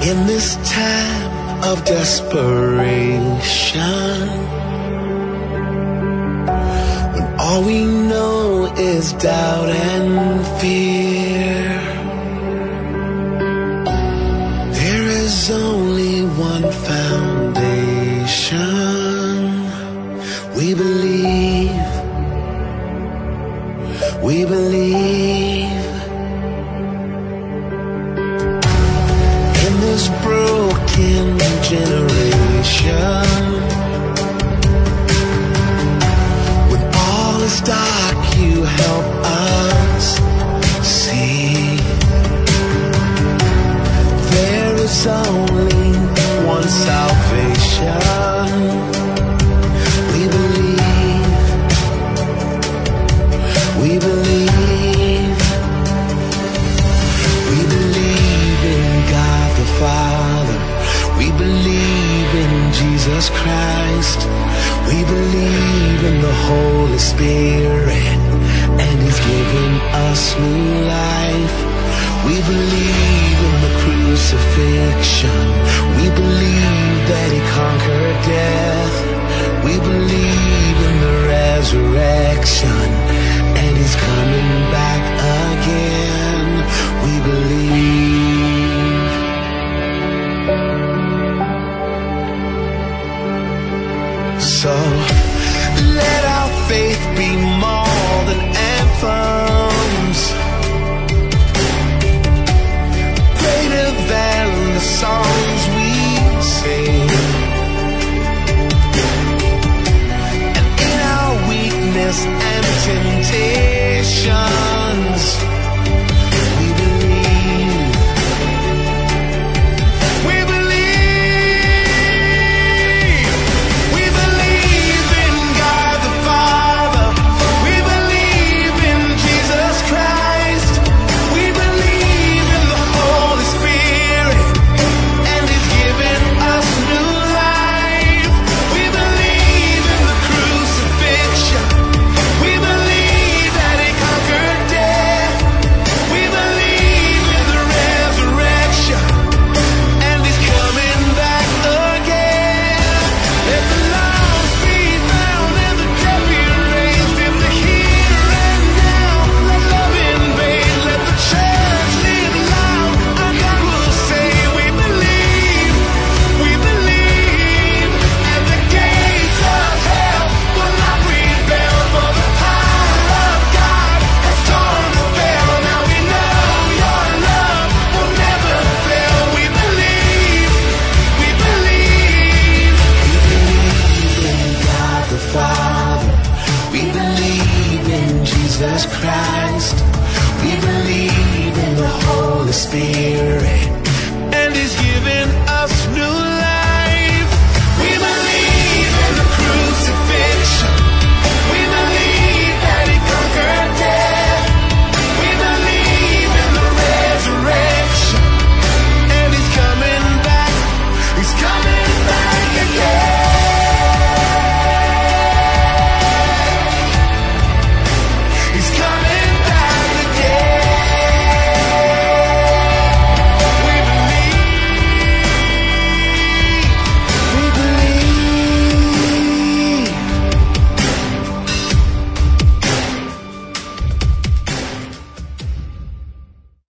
In this time of desperation, when all we know is doubt and fear, there is only one foundation. We believe, we believe. In this broken generation, when all is dark, you help us see. There is only one salvation. We believe, we believe, we believe in God the Father. We believe in Jesus Christ. We believe in the Holy Spirit, and He's given us new life. We believe in the crucifixion. We believe that He conquered death. We believe in the resurrection, and He's coming back again. We believe. So let our faith be more than anthems, greater than the songs we sing. And in our weakness and temptations, we believe. We believe. We believe in God the Father. We believe in Jesus Christ. We believe in the Holy Spirit, and He's given us new life. We believe in the crucifixion. We believe that He conquered death. We believe in the resurrection, and He's coming back again. Let the lost be found and the dead be raised in the here and now. Let love invade. Let the church live loud. Our God will say, we believe, and the gates of hell will not prevail, for the power of God has torn the veil. Now we know your love will never fail. We believe, we believe. We believe in God the Father. We believe in Jesus Christ. We believe in the Holy Spirit, and He's given us new life.